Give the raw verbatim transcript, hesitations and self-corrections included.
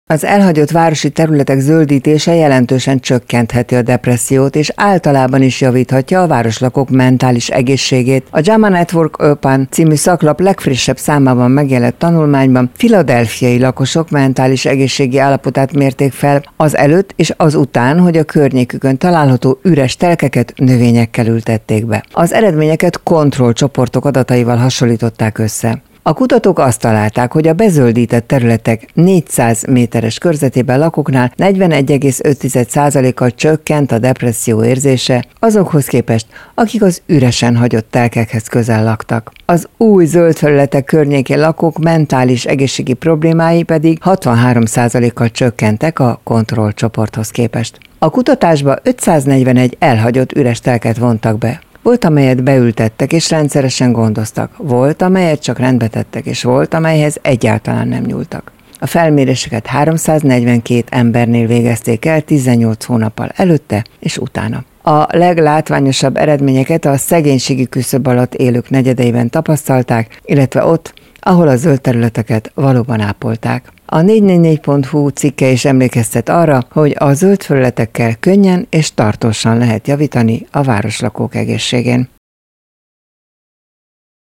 Az elhagyott városi területek zöldítése jelentősen csökkentheti a depressziót, és általában is javíthatja a városlakók mentális egészségét. A JAMA Network Open című szaklap legfrissebb számában megjelent tanulmányban philadelphiai lakosok mentális egészségi állapotát mérték fel az előtt és az után, hogy a környékükön található üres telkeket növényekkel ültették be. Az eredményeket kontrollcsoportok adataival hasonlították össze. A kutatók azt találták, hogy a bezöldített területek négyszáz méteres körzetében lakóknál negyvenegy egész öt százalékkal csökkent a depresszió érzése azokhoz képest, akik az üresen hagyott telkekhez közel laktak. Az új zöld felületek környékén lakók mentális egészségi problémái pedig hatvanhárom százalékkal csökkentek a kontrollcsoporthoz képest. A kutatásba ötszáznegyvenegy elhagyott üres telket vontak be. Volt, amelyet beültettek és rendszeresen gondoztak, volt, amelyet csak rendbe tettek, és volt, amelyhez egyáltalán nem nyúltak. A felméréseket háromszáznegyvenkét embernél végezték el tizennyolc hónappal előtte és utána. A leglátványosabb eredményeket a szegénységi küszöb alatt élők negyedeiben tapasztalták, illetve ott, ahol a zöld területeket valóban ápolták. A négy négy négy pont hu cikke is emlékeztet arra, hogy a zöld felületekkel könnyen és tartósan lehet javítani a városlakók egészségén.